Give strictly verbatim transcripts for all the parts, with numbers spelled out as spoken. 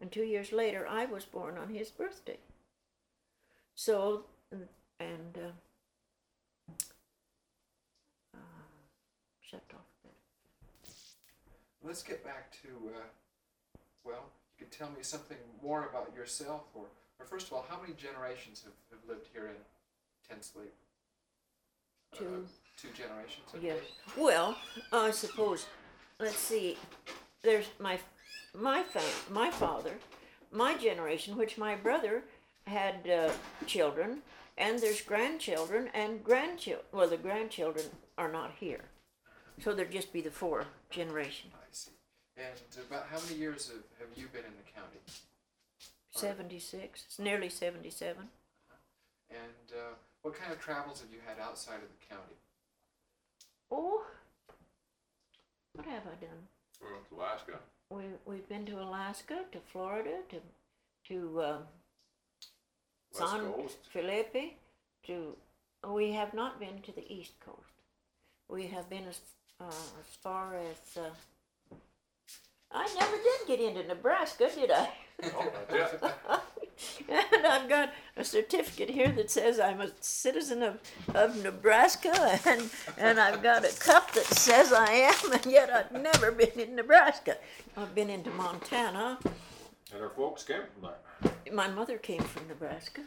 and two years later I was born on his birthday. So, and uh, uh, shut off that. Let's get back to, uh, well, you could tell me something more about yourself, or, or first of all, how many generations have, have lived here in Ten Sleep? Two. Uh, two generations? Okay. Yes. Well, I suppose, let's see, there's my my fam- my father, my generation, which my brother had uh, children, and there's grandchildren and grandchildren. Well, the grandchildren are not here, so there'd just be the four generation. I see. And about how many years have, have you been in the county? seventy-six. It's nearly seventy-seven. And uh, what kind of travels have you had outside of the county? Oh, what have I done? Well, it's Alaska. We we've been to Alaska, to Florida, to to um, West San Coast. Felipe, to. We have not been to the East Coast. We have been as uh, as far as. Uh, I never did get into Nebraska, did I? Oh, yeah. And I've got a certificate here that says I'm a citizen of, of Nebraska, and and I've got a cup that says I am, and yet I've never been in Nebraska. I've been into Montana. And our folks came from there. My mother came from Nebraska.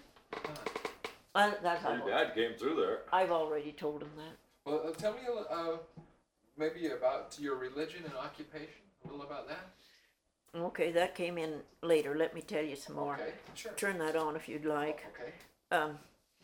I, that's Your I've, dad came through there. I've already told him that. Well, uh, tell me a li- uh, maybe about your religion and occupation, a little about that. Okay, that came in later. Let me tell you some more. Okay, sure. Turn that on if you'd like. Okay. Um,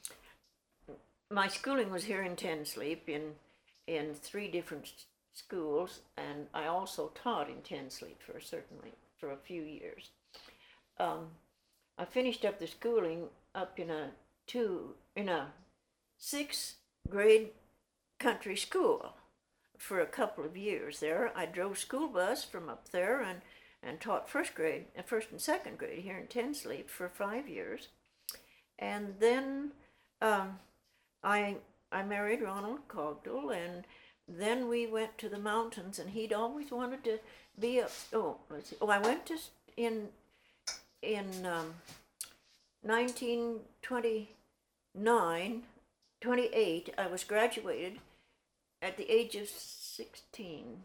my schooling was here in Ten Sleep in in three different s- schools, and I also taught in Ten Sleep for a certainly for a few years. Um, I finished up the schooling up in a two in a sixth grade country school for a couple of years there. I drove school bus from up there and and taught first grade, uh, first and second grade here in Ten Sleep for five years, and then um, I I married Ronald Cogdell, and then we went to the mountains, and he'd always wanted to be a oh let's see oh I went to s- in in um, nineteen twenty-nine, twenty-eight I was graduated at the age of sixteen.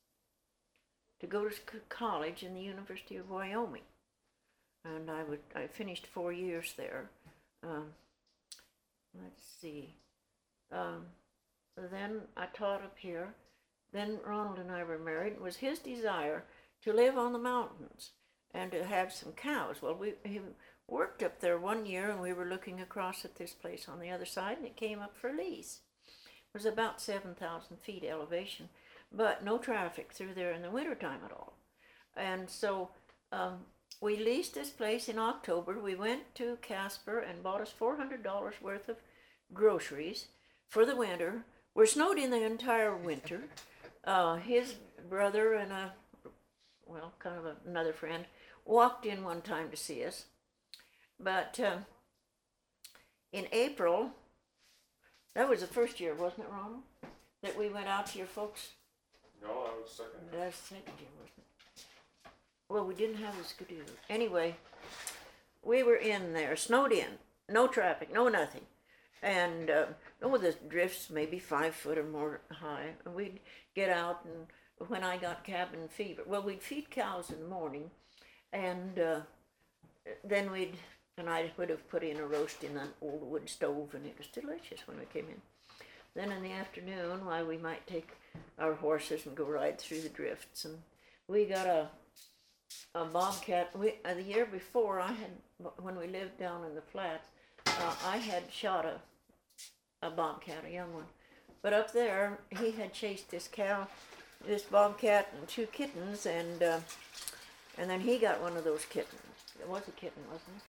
To go to sc- college in the University of Wyoming, and I would I finished four years there. Um, let's see. Um, then I taught up here. Then Ronald and I were married. It was his desire to live on the mountains and to have some cows. Well, we he worked up there one year, and we were looking across at this place on the other side, and it came up for lease. It was about seven thousand feet elevation, but no traffic through there in the wintertime at all. And so um, we leased this place in October. We went to Casper and bought us four hundred dollars worth of groceries for the winter. We're snowed in the entire winter. Uh, his brother and a, well, kind of a, another friend, walked in one time to see us. But uh, in April, that was the first year, wasn't it, Ronald? That we went out to your folks? No, I was second. That's the second year, wasn't it? Well, we didn't have a skidoo. Anyway, we were in there, snowed in, no traffic, no nothing. And uh, oh, the drifts maybe five foot or more high. And we'd get out, and when I got cabin fever, well, we'd feed cows in the morning, and uh, then we'd, and I would have put in a roast in an old wood stove, and it was delicious when we came in. Then in the afternoon, why we might take our horses and go ride through the drifts, and we got a a bobcat. We uh, the year before, I had when we lived down in the flats, uh, I had shot a a bobcat, a young one, but up there he had chased this cow, this bobcat and two kittens, and uh, and then he got one of those kittens. It was a kitten, wasn't it?